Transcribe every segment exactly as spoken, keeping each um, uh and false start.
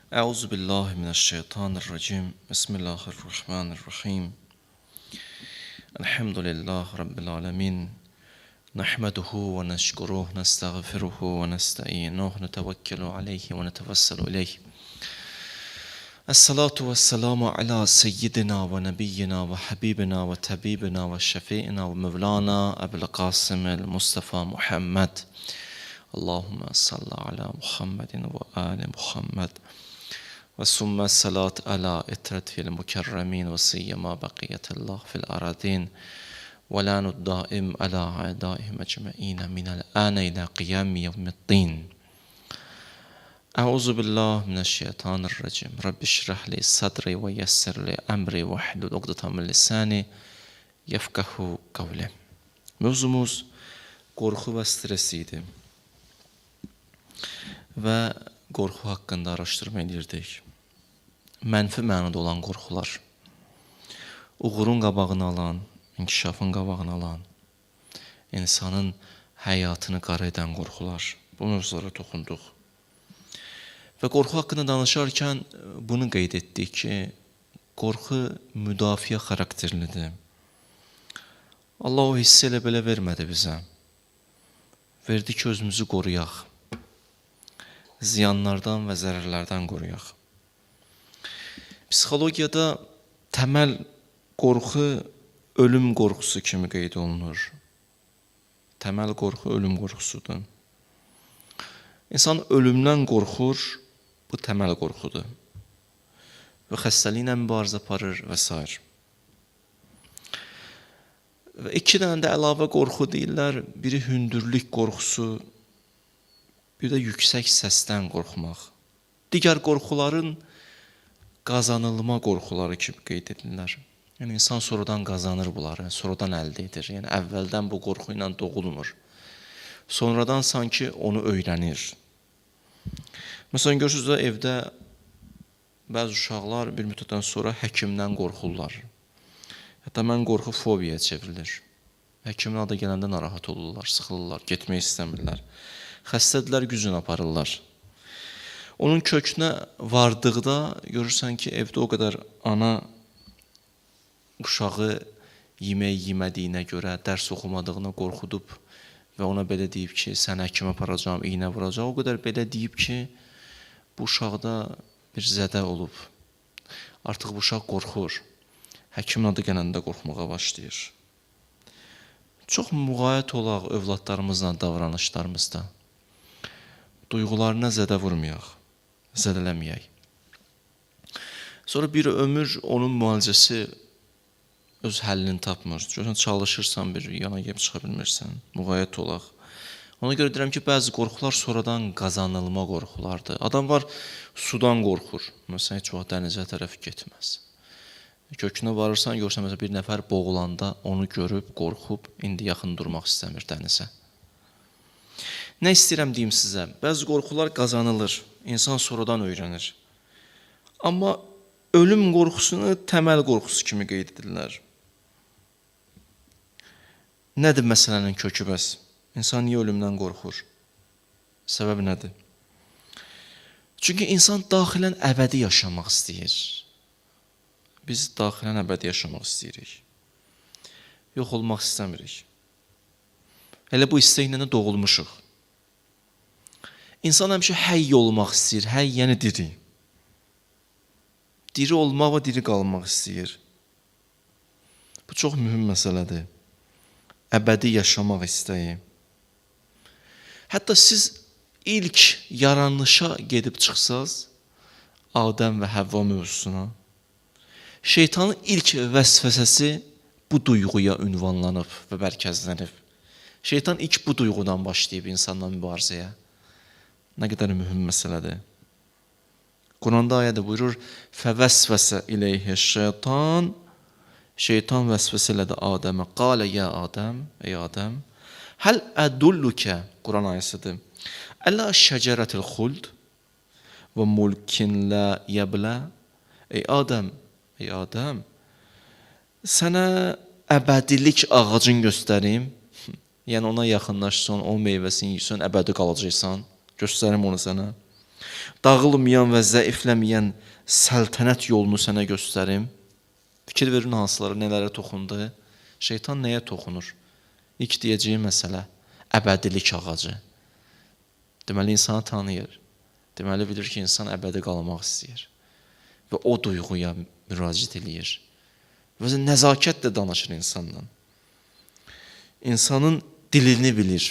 أعوذ بالله من الشيطان الرجيم بسم الله الرحمن الرحيم الحمد لله رب العالمين نحمده ونشكره نستغفره ونستعينه نتوكل عليه ونتوسل إليه الصلاة والسلام على سيدنا ونبينا وحبيبنا وطبيبنا وشفيعنا ومولانا أبي القاسم المصطفى محمد اللهم صل على محمد وآل محمد وثم الصلاة على إترة المكرمين وسيما بقية الله في الأراضين ولعن الدائم على أعدائهم أجمعين من الآن إلى قيام يوم الدين أعوذ بالله من الشيطان الرجيم رب اشرح لي صدري ويسر لي أمري واحلل عقدة من lisani yefkahu kavli. Mövzumuz qorxu və stres idi. Və qorxu haqqında araşdırma edirdik. Mənfi mənada olan qorxular, uğurun qabağını alan, inkişafın qabağını alan, insanın həyatını qara edən qorxular. Bu mövzulara toxunduq. Və qorxu haqqında danışarkən bunu qeyd etdik ki, qorxu müdafiə xarakterlidir. Allah o hissi elə belə vermədi bizə. Verdi ki, özümüzü qoruyaq. Ziyanlardan və zərərlərdən qoruyaq. Psixologiyada təməl qorxu ölüm qorxusu kimi qeyd olunur. Təməl qorxu ölüm qorxusudur. İnsan ölümdən qorxur, bu təməl qorxudur. Və xəstəliklə mübarizə aparır və s. Və iki dənə də əlavə qorxu deyirlər. Biri hündürlük qorxusu, bir də yüksək səsdən qorxmaq. Digər qorxuların qazanılma qorxuları kimi qeyd edirlər. Yəni, insan sonradan qazanır bunları, sonradan əldə edir. Yəni, əvvəldən bu qorxu ilə doğulmur. Sonradan sanki onu öyrənir. Məsələn, görürsünüz də evdə bəzi uşaqlar bir müddətdən sonra həkimdən qorxurlar. Hətta mən qorxu fobiyaya çevrilir. Həkimin adı gələndə narahat olurlar, sıxılırlar, getmək istəmirlər. Xəstədirlər, gücünə aparırlar. Onun kökünə vardıqda görürsən ki, evdə o qədər ana uşağı yemək yemədiyinə görə, dərs oxumadığına qorxudub və ona belə deyib ki, sən həkimə aparacağım, iynə vuracaq. O qədər belə deyib ki, bu uşaqda bir zədə olub. Artıq bu uşaq qorxur. Həkimin adı gələndə qorxmağa başlayır. Çox müğayət olaq övladlarımızla davranışlarımızda. Duyğularına zədə vurmayaq, zədələməyək. Sonra bir ömür onun müalicəsi öz həllini tapmır. Görürsən, çalışırsan, bir yana gəlib çıxa bilmirsən, müğayət olaq. Ona görə deyirəm ki, bəzi qorxular sonradan qazanılma qorxulardır. Adam var, sudan qorxur. Məsələn, heç vaxt dənizə tərəf getməz. Kökünə varırsan, görürsən, məsələn, bir nəfər boğulanda onu görüb, qorxub, indi yaxın durmaq istəmir dənizə. Nə istəyirəm deyim sizə? Bəzi qorxular qazanılır, insan sonradan öyrənir. Amma ölüm qorxusunu təməl qorxusu kimi qeyd edirlər. Nədir məsələnin kökü bəs? İnsan niyə ölümdən qorxur? Səbəb nədir? Çünki insan daxilən əbədi yaşamaq istəyir. Biz daxilən əbədi yaşamaq istəyirik. Yox olmaq istəmirik. Elə bu istəklə də doğulmuşuq. İnsan həmişə həy olmaq istəyir, həy yəni diri. Diri olmaq və diri qalmaq istəyir. Bu çox mühüm məsələdir. Əbədi yaşamaq istəyi. Hətta siz ilk yaranışa gedib çıxsaz, Adəm və Həvva mövzusuna, şeytanın ilk vəsvəsəsi bu duyğuya ünvanlanıb və mərkəzlənib. Şeytan ilk bu duyğudan başlayıb insanla mübarizəyə. Nə qədər mühüm məsələdir. Quranda ayədə buyurur, فَوَسْوَسَ إِلَيْهِ الشَّيْطَانِ Şeytan vəsvəsə elədi Adəmə. Qalə ya Adəm, ey Adəm, həl ədulluke, Quran ayəsidir. Ələ şəcərətil xuld və mulkin lə yəblə. Ey Adəm, ey Adəm, sənə əbədilik ağacını göstərim. Yəni ona yaxınlaşsan, o meyvəsini yiysən, əbədi qalacaqsan. Göstərim onu sənə. Dağılmayan və zəifləməyən səltənət yolunu sənə göstərim. Fikir verin hansılara, nələrə toxundu. Şeytan nəyə toxunur? İlk deyəcəyi məsələ əbədilik ağacı. Deməli, insanı tanıyır. Deməli, bilir ki, insan əbədi qalmaq istəyir. Və o duyğuya müraciət eləyir. Və nəzakətlə danışır insanla. İnsanın dilini bilir.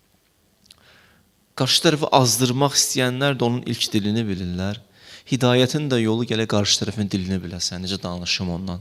Qarşı tərəfi azdırmaq istəyənlər də onun ilk dilini bilirlər. Hidayətin də yolu gələ qarşı tərəfin dilini biləsən, necə danışım ondan.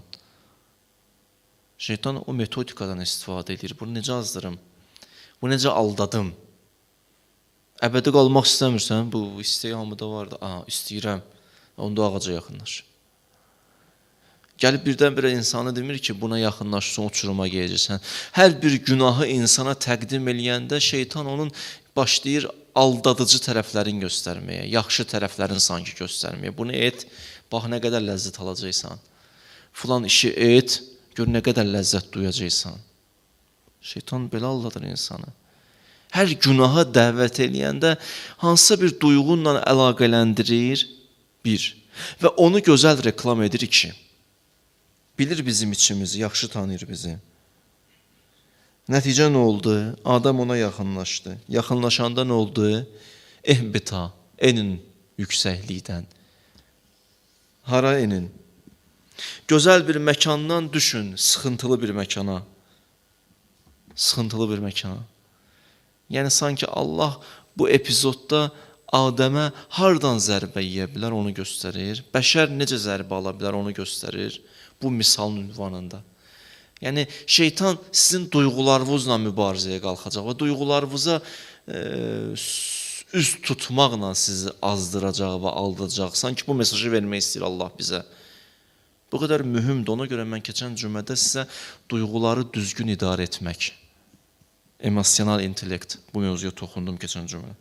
Şeytan o metodikadan istifadə edir. Bunu necə azdırım? Bu necə aldadım? Əbədi qalmaq istəmirsən, bu istəyi hamıda var da, aha, istəyirəm, onda ağaca yaxınlaş. Gəlib birdən-birə insanı demir ki, buna yaxınlaşsın, uçuruma geyəcəksən. Hər bir günahı insana təqdim eləyəndə şeytan onun başlayır aldadıcı tərəflərin göstərməyə, yaxşı tərəflərin sanki göstərməyə. Bunu et, bax nə qədər ləzzət alacaqsan. Filan işi et, gör nə qədər ləzzət duyacaqsan. Şeytan belə aldadır insanı. Hər günaha dəvət eləyəndə hansısa bir duyğunla əlaqələndirir, bir. Və onu gözəl reklam edir, iki. Bilir bizim içimizi, yaxşı tanıyır bizi. Nəticə nə oldu? Adam ona yaxınlaşdı. Yaxınlaşanda nə oldu? Ehbita, enin yüksəklikdən. Hara enin? Gözəl bir məkandan düşün, sıxıntılı bir məkana. Sıxıntılı bir məkana. Yəni, sanki Allah bu epizodda Adəmə hardan zərbə yiyə bilər, onu göstərir. Bəşər necə zərbə ala bilər, onu göstərir. Bu misalın ünvanında. Yəni, şeytan sizin duyğularınızla mübarizəyə qalxacaq və duyğularınıza e, üz tutmaqla sizi azdıracaq və aldıracaq. Sanki bu mesajı vermək istəyir Allah bizə. Bu qədər mühümdür. Ona görə mən keçən cümədə sizə duyğuları düzgün idarə etmək, emosional intellekt, bu mövzuya toxundum keçən cümlə.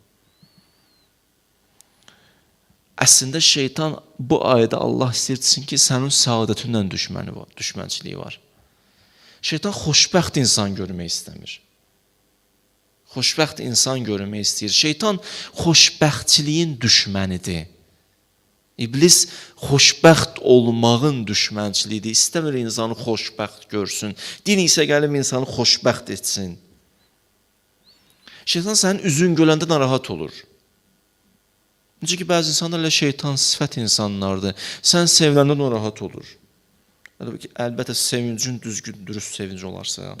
Əslində şeytan bu ayda Allah istəyirsin ki, sənin səadətinlə düşməni var, düşmənçiliyi var. Şeytan xoşbəxt insan görmək istəmir. Xoşbəxt insan görmək istəyir. Şeytan xoşbəxtçiliyin düşmənidir. İblis xoşbəxt olmağın düşmənçiliyidir. İstəmir insanı xoşbəxt görsün. Din isə gəlib insanı xoşbəxt etsin. Şeytan sənin üzün göləndə narahat olur. Necə ki, bəzi insanlar elə şeytan sifət insanlardır. Sən seviləndə narahat olur. Əlbəttə, sevincin düzgün, dürüst sevinc olarsa.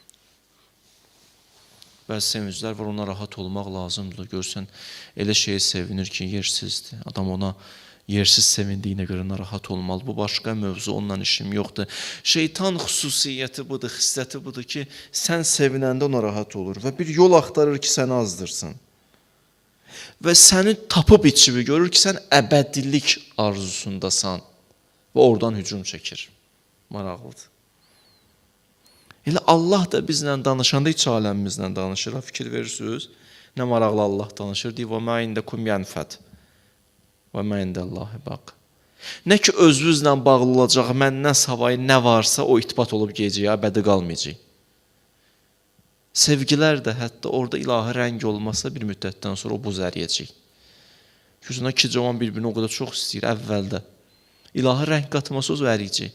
Bəzi sevinclər var, ona rahat olmaq lazımdır. Görsən, elə şeyə sevinir ki, yersizdir. Adam ona yersiz sevindiyinə görə narahat olmalı. Bu başqa mövzu, onunla işim yoxdur. Şeytan xüsusiyyəti budur, xisləti budur ki, sən sevinəndə ona rahat olur və bir yol axtarır ki, səni azdırsın. Və səni tapıb içimi görür ki, sən əbədilik arzusundasan və oradan hücum çəkir. Maraqlıdır. Elə Allah da bizlə danışanda iç aləmimizlə danışır. Fikir verirsiniz, nə maraqlı Allah danışır. Deyir, وَمَا عِنْدَكُمْ يَنْفَدْ وَمَا عِنْدَ اللّٰهِ بَقْ. Nə ki özünüzlə bağlı olacaq, məndən savayı nə varsa o itbat olub gecəyə, əbədi qalmayacaq. Sevgilər də hətta orada ilahi rəng olmasa bir müddətdən sonra o buz əriyəcək. Çünki iki cavan bir-birini o qədər çox istəyir əvvəldə. İlahi rəng qatması o əriyəcək.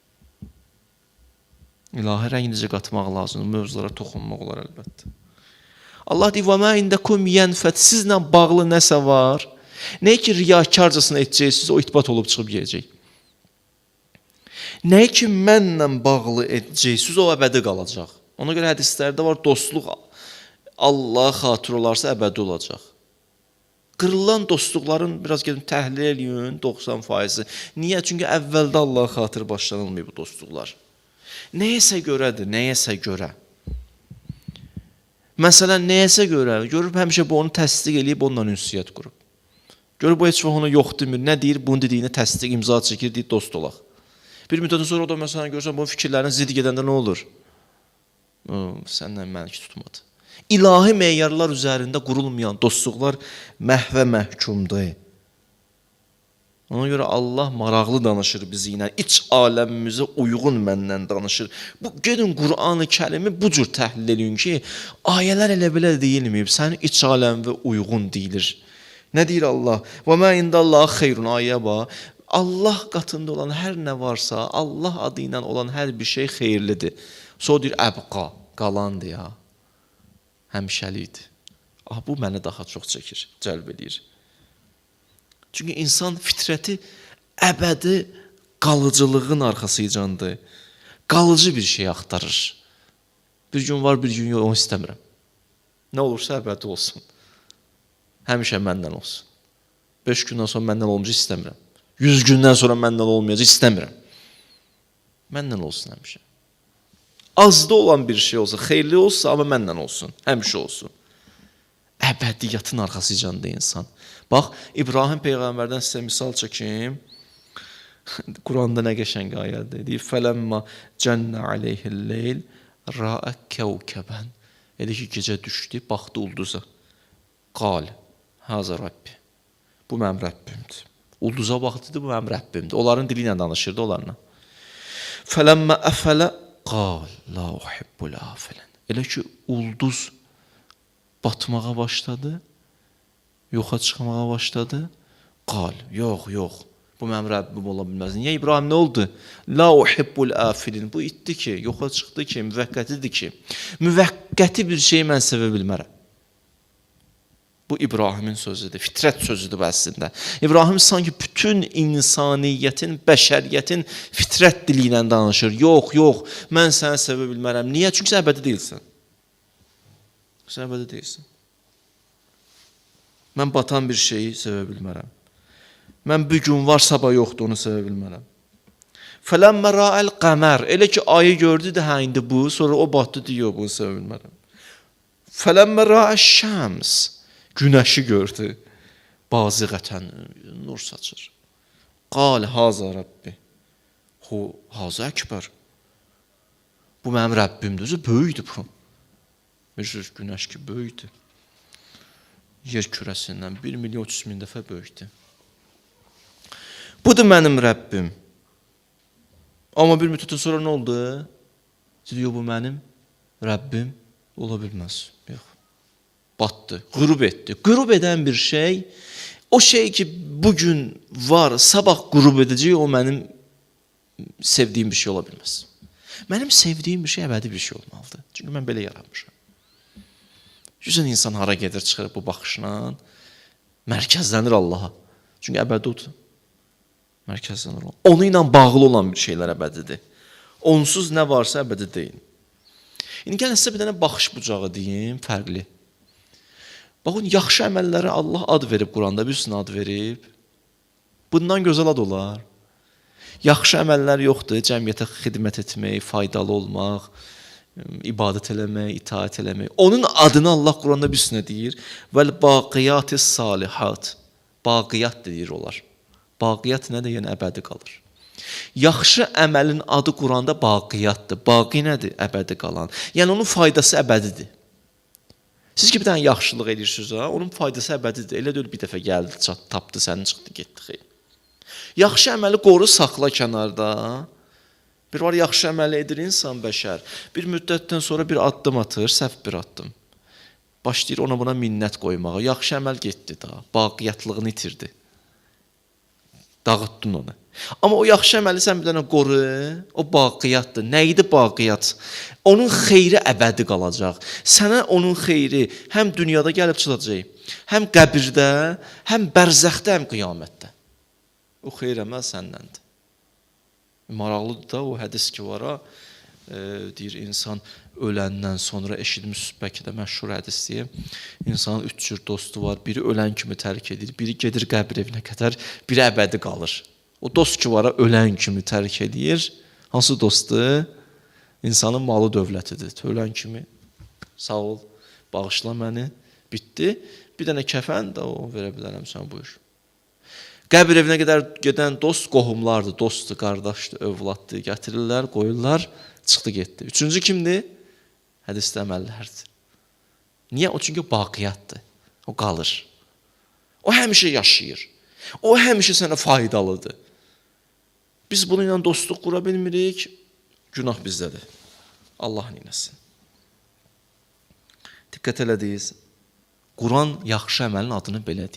İlahi rəng necə qatmaq lazımdır, mövzulara toxunmaq olar əlbəttə. Allah deyir, وَمَا عِنْدَكُمْ يَنْفَدْ. Sizlə bağlı nəsə var, nəyə ki riyakarcasına edəcəksiniz, o itbat olub çıxıb yiyəcək. Nəyə ki mənlə bağlı edəcəksiniz, o əbədi qalacaq. Ona görə hədislərdə var, dostluq Allaha xatır olarsa əbədi olacaq. Qırılan dostluqların biraz gedin təhlil eləyin, doxsan faizi. Niyə? Çünki əvvəldə Allaha xatır başlanılmıyor bu dostluqlar. Nəyəsə görədir, nəyəsə görə. Məsələn, nəyəsə görə, görüb həmişə bu onu təsdiq eləyib, onunla ünsiyyət qurub. Görüb bu heç vaxt ona yox demir, nə deyir, bunun dediyini təsdiq, imza çəkir, deyir, dost olaq. Bir müddətdən sonra o da məsələn görsən, bunun fikirlərinin ziddi gedəndə nə olur? Səndən mənki tutmadı. İlahi meyarlar üzərində qurulmayan dostluqlar məhvə məhkumdur. Ona görə Allah maraqlı danışır bizi ilə, iç aləmimizə uyğun məndən danışır. Bu, gedin Qur'an-ı Kərimi bu cür təhlil edin ki, ayələr elə belə deyilməyib, sənin iç aləmvə uyğun deyilir. Nə deyir Allah? Və mə indallahi xeyrun ayə bax. Allah qatında olan hər nə varsa, Allah adı ilə olan hər bir şey xeyirlidir. Sonra deyir əbqa, qalandır ya. Həmişəlikdir. Ah, bu məni daha çox çəkir, cəlb edir. Çünki insan fitrəti əbədi qalıcılığın arxasıcandır. Qalıcı bir şey axtarır. Bir gün var, bir gün yox, onu istəmirəm. Nə olursa əbədi olsun. Həmişə məndən olsun. Beş gündən sonra məndən olmayacaq, istəmirəm. Yüz gündən sonra məndən olmayacaq, istəmirəm. Məndən olsun həmişə. Azda olan bir şey olsa, xeyirli olsa, amma məndən olsun. Həmişə olsun. Əbədiyyətin arxasıcandır insan. Bax, İbrahim Peyğəmbərdən sizə misal çəkim. Quranda nə qəşəng ayədir. Deyir, fələmmə cənnə aleyhil-leyl rəə kəvkəbən. Elə ki, gecə düşdü, baxdı ulduza. Qal, həzə Rabbi. Bu mənim Rəbbimdir. Ulduza baxdı, bu mənim Rəbbimdir. Onların dili ilə danışırdı onlarla. Fələmmə əfələ qal, la uhibbul afilən. Elə ki, ulduz batmağa başladı, yoxa çıxmağa başladı. Qal, yox, yox. Bu mənim Rəbbim ola bilməz. Niyə İbrahim nə oldu? La uhibbul afilin. Bu itdi ki, yoxa çıxdı ki, müvəqqətidir ki. Müvəqqəti bir şeyi mən sevə bilmərəm. Bu İbrahimin sözüdür, fitrət sözüdür əslində. İbrahim sanki bütün insaniyyətin, bəşəriyyətin fitrət dili ilə danışır. Yox, yox, mən səni sevə bilmərəm. Niyə? Çünki sən əbədi deyilsən. Sən əbədi deyilsən. Mən batan bir şeyi sevə bilmərəm. Mən bir gün var, sabah yoxdur, onu sevə bilmərəm. Fələmmə rəəl qəmər. Elə ki, ayı gördü də, hə, indi bu, sonra o batdı, deyir, bunu sevə bilmərəm. Fələmmə rəəl şəms. Günəşi gördü. Baziqətən nur saçır. Qal, hazə Rabbi. Hu, hazə əkbər. Bu mənim Rəbbimdir. Böyükdür bu. Bilirsiniz, günəş ki, böyükdür. Yer kürəsindən bir milyon üç yüz min dəfə böyükdür. Budur mənim Rəbbim. Amma bir müddətdən sonra nə oldu? Deyir, bu mənim Rəbbim ola bilməz. Yox. Batdı, qürub etdi. Qürub edən bir şey, o şey ki, bugün var, sabah qürub edəcək, o mənim sevdiyim bir şey ola bilməz. Mənim sevdiyim bir şey əbədi bir şey olmalıdır. Çünki mən belə yaranmışam. Yüzən insan hara gedir, çıxır bu baxışla, mərkəzlənir Allaha. Çünki əbədi odur. Mərkəzlənir Allah. Onu ilə bağlı olan bir şeylər əbədidir. Onsuz nə varsa əbədi deyil. İndi gəlin sizə bir dənə baxış bucağı deyim, fərqli. Baxın, yaxşı əməllərə Allah ad verib Quranda, bir üstünə ad verib. Bundan gözəl ad olar. Yaxşı əməllər yoxdur, cəmiyyətə xidmət etmək, faydalı olmaq, ibadət eləmək, itaət eləmək. Onun adını Allah Quranda bir üstünə deyir. Vəl-baqiyat-ı salihat. Baqiyat deyir onlar. Baqiyat nədir? Yəni əbədi qalır. Yaxşı əməlin adı Quranda baqiyatdır. Baqi nədir? Əbədi qalan. Yəni onun faydası əbədidir. Siz ki bir dənə yaxşılıq edirsiniz, ha? Onun faydası əbədidir. Elə deyil bir dəfə gəldi, çat, tapdı, səni çıxdı, getdi. Xeyr. Yaxşı əməli qoru, saxla kənarda. Bir var yaxşı əməli edir insan bəşər. Bir müddətdən sonra bir addım atır, səhv bir addım. Başlayır ona buna minnət qoymağa. Yaxşı əməl getdi daha. Baqiyatlığını itirdi. Dağıtdın onu. Amma o yaxşı əməli sən bir dənə qoru, o baqiyatdır. Nə idi baqiyat? Onun xeyri əbədi qalacaq. Sənə onun xeyri həm dünyada gəlib çıxacaq, həm qəbirdə, həm bərzəxdə, həm qiyamətdə. O xeyr əməl səndəndir. Maraqlıdır da o hədis ki var ha, e, deyir insan öləndən sonra eşitmiş bəlkə də məşhur hədisdir. İnsanın üç cür dostu var. Biri ölən kimi tərk edir, biri gedir qəbir evinə qədər, biri əbədi qalır. O dost ki var, ölən kimi tərk edir. Hansı dostdur? İnsanın malı dövlətidir. Ölən kimi sağ ol, bağışla məni, bitdi. Bir dənə kəfən də o verə bilərəm sən buyur. Qəbir evinə qədər gedən dost qohumlardır, dostdur, qardaşdır, övladdır. Gətirirlər, qoyurlar, çıxdı getdi. Üçüncü kimdir? Hədisdə əməllərdir. Niyə? O çünki baqiyatdır. O qalır. O həmişə yaşayır. O həmişə sənə faydalıdır. Biz bununla dostluq qura bilmirik, günah bizdədir. Allah neynəsin. Diqqət elədiniz. Quran yaxşı əməlin adını belə deyir.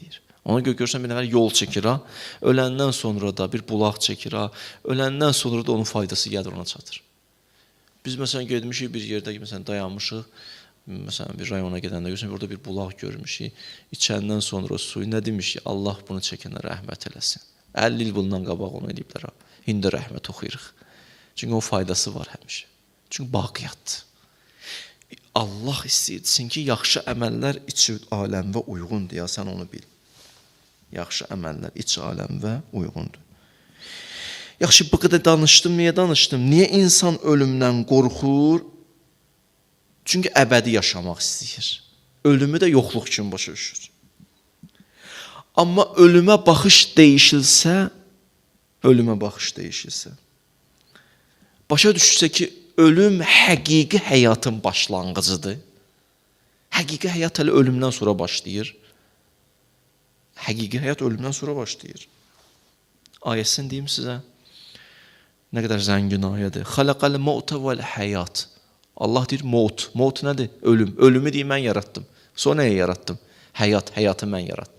Ona görə görürsən bir nəfər yol çəkir ha, öləndən sonra da bir bulaq çəkir ha, öləndən sonra da onun faydası gəlir ona çatır. Biz məsələn getmişik bir yerdə, məsələn dayanmışıq, məsələn bir rayona gedəndə görürsən orada bir bulaq görmüşük, içəndən sonra suyu nə demiş ki, Allah bunu çəkənə rəhmət eləsin. əlli il bundan qabaq onu ediblər ha, indi rəhmət oxuyuruq. Çünki o faydası var həmişə. Çünki baqiyyatdır. Allah istəyirsin ki, yaxşı əməllər iç aləmə uyğundur ya, sən onu bil. Yaxşı əməllər iç aləmə uyğundur. Yaxşı, bu qədər danışdım, niyə danışdım? Niyə insan ölümdən qorxur? Çünki əbədi yaşamaq istəyir. Ölümü də yoxluq kimi başa düşür. Amma ölümə baxış dəyişilsə, ölümə baxış dəyişilsə, başa düşsə ki, ölüm həqiqi həyatın başlanğıcıdır. Həqiqi həyat hələ ölümdən sonra başlayır. Həqiqi həyat ölümdən sonra başlayır. Ayəsini deyim sizə. Nə qədər zəngin ayədir. Xalaqal mauta vel həyat. Allah deyir maut. Maut nədir? Ölüm. Ölümü deyir mən yaratdım. Sonra nəyə yaratdım? Həyat. Həyatı mən yaratdım.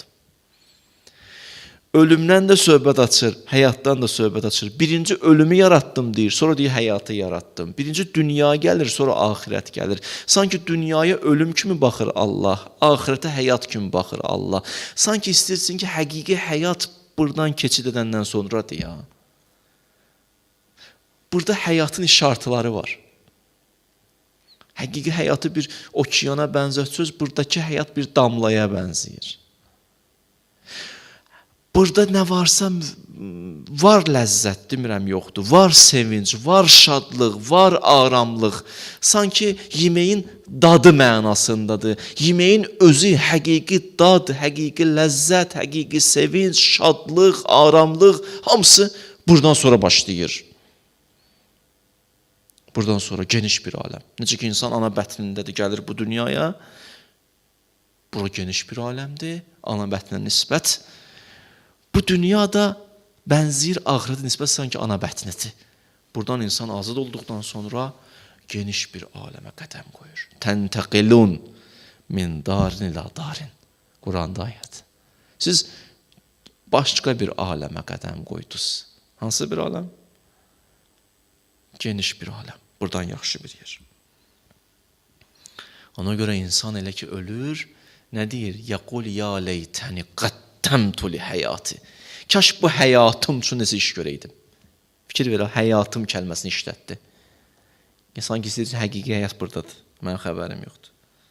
Ölümdən də söhbət açır, həyatdan da söhbət açır. Birinci ölümü yaratdım deyir, sonra deyir həyatı yaratdım. Birinci dünya gəlir, sonra axirət gəlir. Sanki dünyaya ölüm kimi baxır Allah, axirətə həyat kimi baxır Allah. Sanki istəyirsin ki, həqiqi həyat buradan keçid edəndən sonradır ya. Burada həyatın işartıları var. Həqiqi həyatı bir okeana bənzətsöz, buradakı həyat bir damlaya bənzəyir. Burada nə varsa var ləzzət, demirəm yoxdur. Var sevinç, var şadlıq, var aramlıq. Sanki yeməyin dadı mənasındadır. Yeməyin özü həqiqi dad, həqiqi ləzzət, həqiqi sevinç, şadlıq, aramlıq hamısı buradan sonra başlayır. Buradan sonra geniş bir aləm. Necə ki insan ana bətnindədir, gəlir bu dünyaya. Bura geniş bir aləmdir, ana bətninə nisbət. Bu dünyada bənzir axirətə nisbət sanki ana bətnidir. Buradan insan azad olduqdan sonra geniş bir aləmə qədəm qoyur. Təntəqilun min darin ila darin. Quranda ayət. Siz başqa bir aləmə qədəm qoydunuz. Hansı bir aləm? Geniş bir aləm. Buradan yaxşı bir yer. Ona görə insan elə ki ölür, nə deyir? Yaqul ya leytəni qaddamtu li həyati. Kaş bu həyatım üçün necə iş görəydim. Fikir ver, həyatım kəlməsini işlətdi. Sanki istəyirsin, həqiqi həyat buradadır. Mənim xəbərim yoxdur.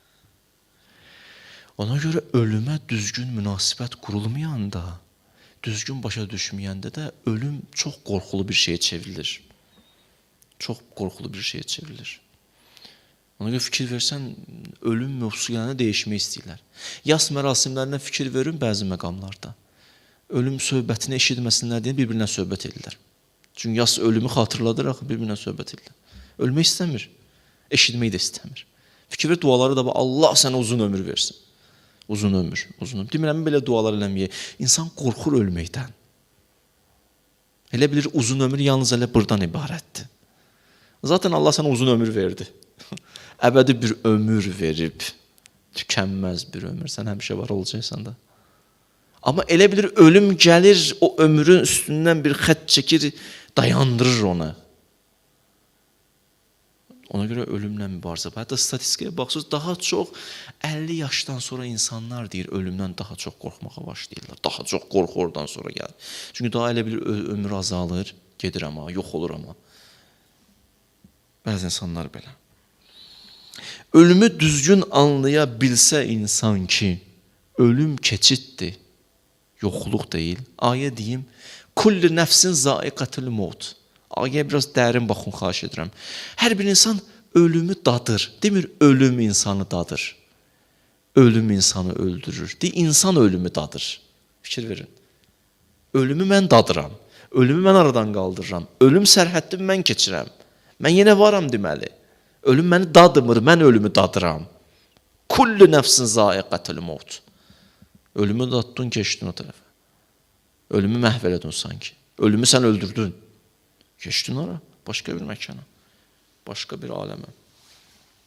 Ona görə ölümə düzgün münasibət qurulmayanda, düzgün başa düşməyəndə də ölüm çox qorxulu bir şeyə çevrilir. Çox qorxulu bir şeyə çevrilir. Ona görə fikir versən, ölüm mövzularını dəyişmək istəyirlər. Yas mərasimlərinə fikir verin bəzi məqamlarda. Ölüm söhbətini eşitməsinlər deyə bir-birinə söhbət edirlər. Çünki yas ölümü xatırladır, axı bir-birinə söhbət edirlər. Ölmək istəmir, eşitmək də istəmir. Fikir ver, duaları da Allah sənə uzun ömür versin. Uzun ömür, uzun ömür. Demirəm, belə dualar eləməyə. İnsan qorxur ölməkdən. Elə bilir, uzun ömür yalnız elə buradan ibarətdir. Zaten Allah sənə uzun ömür verdi. Əbədi bir ömür verib, tükənməz bir ömür. Sən həmişə var olacaqsan da. Amma elə bilir, ölüm gəlir, o ömrün üstündən bir xət çəkir, dayandırır onu. Ona görə ölümlə mübarizə. Hətta statistikaya baxsınız, daha çox əlli yaşdan sonra insanlar deyir, ölümdən daha çox qorxmağa başlayırlar. Daha çox qorxu oradan sonra gəlir. Çünki daha elə bilir, ömür azalır, gedir amma, yox olur amma. Bəzi insanlar belə. Ölümü düzgün anlaya bilsə insan ki, ölüm keçiddir, yoxluq deyil. Ayə deyim, kulli nəfsin zaiqatul maut. Ayəyə biraz dərin baxın, xahiş edirəm. Hər bir insan ölümü dadır. Demir, ölüm insanı dadır. Ölüm insanı öldürür. Deyir, insan ölümü dadır. Fikir verin. Ölümü mən dadıram. Ölümü mən aradan qaldırıram. Ölüm sərhəddimi mən keçirəm. Mən yenə varam deməli. Ölüm məni dadımır, mən ölümü dadıram. Kullu nəfsin zaiqatul maut. Ölümü daddın, keçdin o tərəfə. Ölümü məhv elədin sanki. Ölümü sən öldürdün. Keçdin ora, başqa bir məkana, başqa bir aləmə.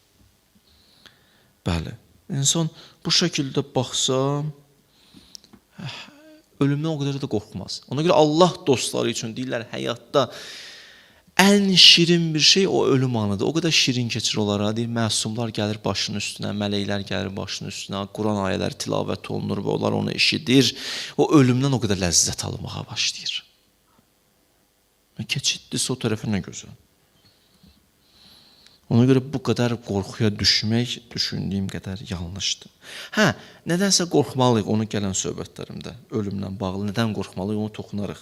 Bəli, insan bu şəkildə baxsa, ölümdən o qədər də qorxmaz. Ona görə Allah dostları üçün deyirlər, həyatda ən şirin bir şey o ölüm anıdır. O qədər şirin keçir onlara. Deyir, məsumlar gəlir başının üstünə, mələklər gəlir başının üstünə, Quran ayələri tilavət olunur və onlar onu eşidir. O ölümdən o qədər ləzzət almağa başlayır. Keçiddirsə o tərəfə nə gözəl. Ona görə bu qədər qorxuya düşmək düşündüyüm qədər yanlışdır. Hə, nədənsə qorxmalıyıq onu gələn söhbətlərimdə, ölümlə bağlı. Nədən qorxmalıyıq, onu toxunarıq.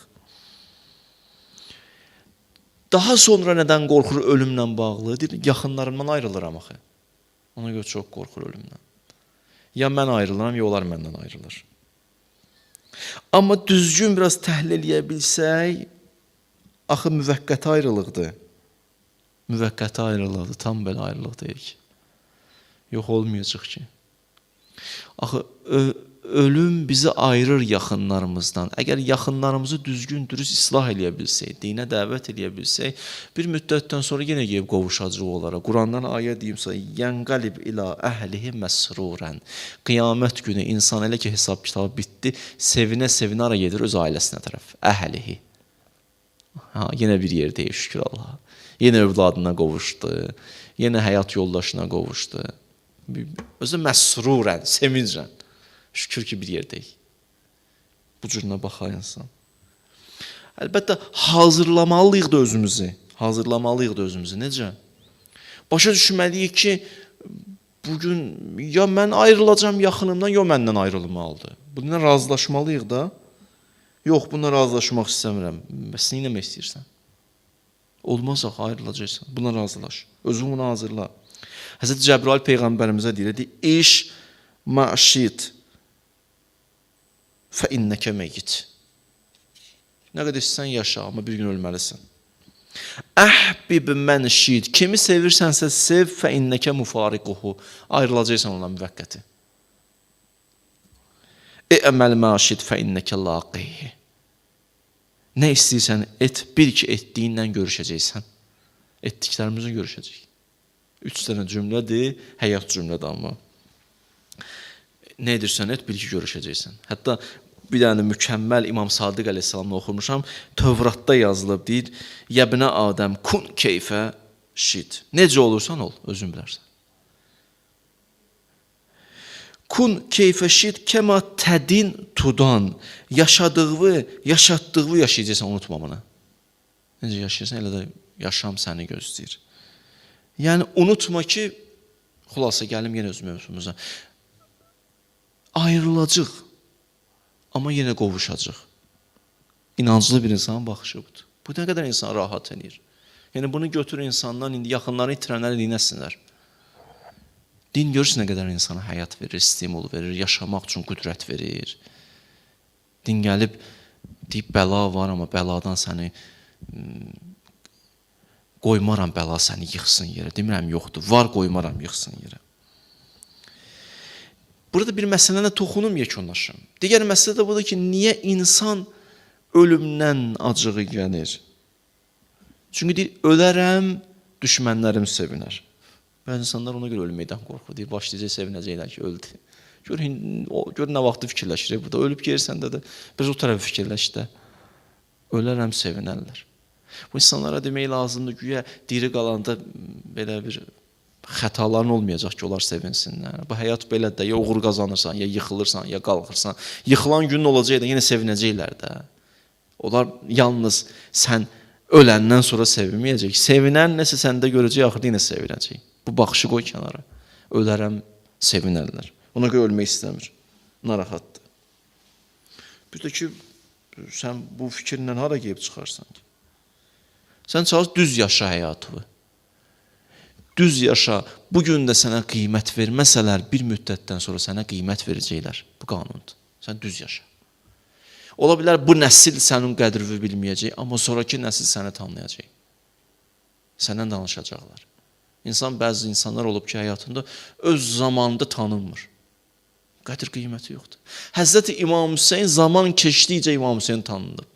Daha sonra nədən qorxur ölümlə bağlı? Deyir, yaxınlarımdan ayrılıram axı. Ona görə çox qorxur ölümdən. Ya mən ayrılıram, ya onlar məndən ayrılır. Amma düzgün biraz təhlil edə bilsək, axı müvəqqəti ayrılıqdır. Müvəqqəti ayrılıqdır, tam belə ayrılıq deyil ki. Yox olmayacaq ki. Axı, ölüm bizi ayırır yaxınlarımızdan. Əgər yaxınlarımızı düzgün, dürüst islah eləyə bilsək, dinə dəvət eləyə bilsək, bir müddətdən sonra yenə gəlib qovuşacaq onlara. Qurandan ayə deyimsə, yənqalib ilə əhlihi məsrurən. Qiyamət günü insan elə ki, hesab kitabı bitdi, sevinə-sevinə ara gedir öz ailəsinə tərəf. Əhlihi. Ha, yenə bir yer deyir, şükür Allaha. Yenə övladına qovuşdu, yenə həyat yoldaşına qovuşdu. Özü məsrurən, sevinclə. Şükür ki, bir yerdəyik. Bu cürünə baxar insan. Əlbəttə, hazırlamalıyıq da özümüzü. Hazırlamalıyıq da özümüzü. Necə? Başa düşməliyik ki, bugün ya mən ayrılacam yaxınımdan, ya məndən ayrılmalıdır. Bununla razılaşmalıyıq da. Yox, bununla razılaşmaq istəmirəm. Bəs nə eləmək istəyirsən? Olmaz axı, ayrılacaqsan. Buna razılaş. Özün buna hazırla. Həzrəti Cəbrail Peyğəmbərimizə deyir, iş məşid fə innəkə meyyit. Nə qədər istəsən yaşa, amma bir gün ölməlisən. Əhbib mən şid. Kimi sevirsənsə sev fə innəkə müfariquhu. Ayrılacaqsan onunla müvəqqəti. Əməl məşid fə innəkə laqihi. Nə istəyirsən et, bil ki, etdiyindən görüşəcəksən. Etdiklərimizlə görüşəcək. Üç dənə cümlədir, həyat cümlədir amma. Nə edirsən et, bil ki, görüşəcəksən. Hətta bir dənə mükəmməl İmam Sadiq əleyhissalamla oxumuşam, Tövratda yazılıb, deyir, yəbnə Adəm, kun keyfə şid. Necə olursan ol, özün bilərsən. Kun keyfəşid kəma tədin tudan. Yaşadığı, yaşatdığı yaşayacaqsan, unutma bunu. Necə yaşayırsan, elə də yaşam səni gözləyir. Yəni, unutma ki, xulasa gəlim yenə öz mövzumuza. Ayrılacaq, amma yenə qovuşacaq. İnanclı bir insanın baxışı budur. Bu nə qədər insan rahat edir. Yəni, bunu götür insandan, indi yaxınları itirənləri dinləsinlər. Din görürsün nə qədər insana həyat verir, stimul verir, yaşamaq üçün qüdrət verir. Din gəlib, deyib, bəla var, amma bəladan səni, qoymaram bəla səni yıxsın yerə. Demirəm, yoxdur, var qoymaram yıxsın yerə. Burada bir məsələnə toxunum yekunlaşım. Digər məsələ də budur ki, niyə insan ölümdən acığı gəlir? Çünki deyir, ölərəm, düşmənlərim sevinər. Bəzi insanlar ona görə ölməkdən qorxur. Deyir, başlayacaq sevinəcəklər ki, öldü. Gör, gör nə vaxtı fikirləşir. Burada ölüb gəlirsən də, biz o tərəfi fikirləş də. Ölərəm, sevinərlər. Bu insanlara demək lazımdır, güya diri qalanda belə bir xətaların olmayacaq ki, onlar sevinsinlər. Bu həyat belədir, ya uğur qazanırsan, ya yıxılırsan, ya qalxırsan. Yıxılan gün olacaq da, yenə sevinəcəklər də. Onlar yalnız sən öləndən sonra sevinməyəcək. Sevinən nəsə səndə görəcək, axırda yenə sevinəcək. Bu baxışı qoy kənara. Ölərəm, sevinərlər. Ona görə ölmək istəmir. Narahatdır. Bir də ki, sən bu fikirlə hara gəlib çıxarsan ki? Sən çalış, düz yaşa həyatını. Düz yaşa. Bugün də sənə qiymət verməsələr, bir müddətdən sonra sənə qiymət verəcəklər. Bu qanundur. Sən düz yaşa. Ola bilər, bu nəsil sənin qədrini bilməyəcək, amma sonraki nəsil səni tanıyacaq. Səndən danışacaqlar. İnsan, bəzi insanlar olub ki, həyatında öz zamanında tanınmır. Qədir qiyməti yoxdur. Həzrəti İmam Hüseyin zaman keçdikcə İmam Hüseyin tanındı.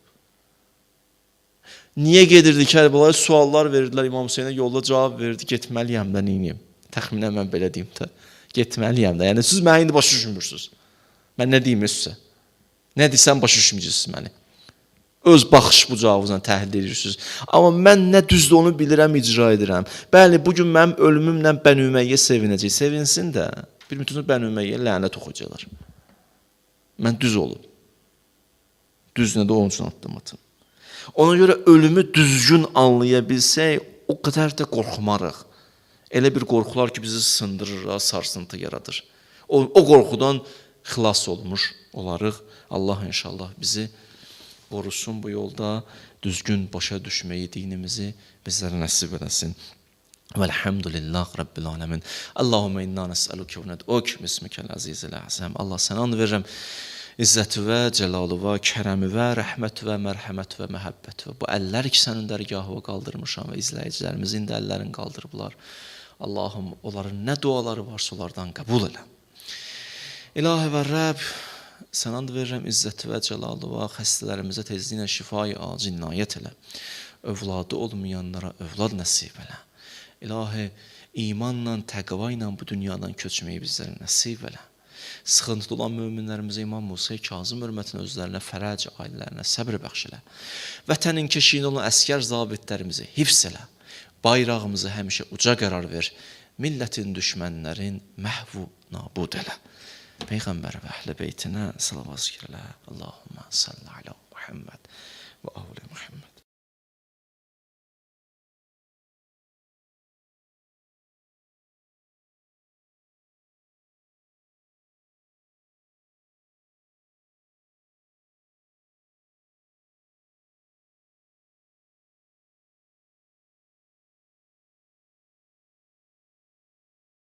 Niyə gedirdi Kərbalaya? Suallar verirdilər İmam Hüseyinə, yolda cavab verdi, getməliyəm də, neyiniyim? Təxminən mən belə deyim də, getməliyəm də. Yəni, siz mənə indi başa düşmürsünüz. Mən nə deyim sizə? Nə desən başa düşməyəcəksiniz məni. Öz baxış bucağınızla təhlil edirsiniz. Amma mən nə düzdür onu bilirəm, icra edirəm. Bəli, bu gün mənim ölümümlə Bəni Ümeyyə sevinəcək. Sevinsin də, bir müddət Bəni Ümeyyə lənət oxuyacaqlar. Mən düz olub. Düz nə də onun üçün atdım atım. Ona görə ölümü düzgün anlaya bilsək, o qədər də qorxmarıq. Elə bir qorxular ki, bizi sındırır, sarsıntı yaradır. O, o qorxudan xilas olmuş olarıq. Allah inşallah bizi qorusun bu yolda, düzgün başa düşməyi, dinimizi bizlərə nəsib eləsin. Velhamdülillah Rabbil alemin. Allahümme inna nes'aluke ve ned'uk bismikal azizil azam. Allah sənə and verirəm. İzzəti və cəlalı və kərəmi və rəhmət və mərhəmət və məhəbbət və bu əllər ki sənin dərgahına qaldırmışam və izləyicilərimiz indi əllərini qaldırıblar. Allahım, onların nə duaları varsa onlardan qəbul elə. İlahi və Rəbb, sənə and verirəm izzəti və cəlalı və xəstələrimizə tezliklə şifayı acil inayət elə. Övladı olmayanlara övlad nəsib elə. İlahi, imanla, təqva ilə bu dünyadan köçməyi bizlərə nəsib elə. Sıxıntılı olan möminlərimizə İmam Musa Kazım hörmətinə özlərinə fərəc, ailələrinə səbr bəxş elə. Vətənin keşiyində olan əskər zabitlərimizi hifz elə. Bayrağımızı həmişə uca qərar ver. Millətin, düşmənlərin məhvu nabud elə. Peyğəmbər və əhl-i beytinə salavat zikr elə. Allahumma salli ala Muhammed və ahli Muhammed.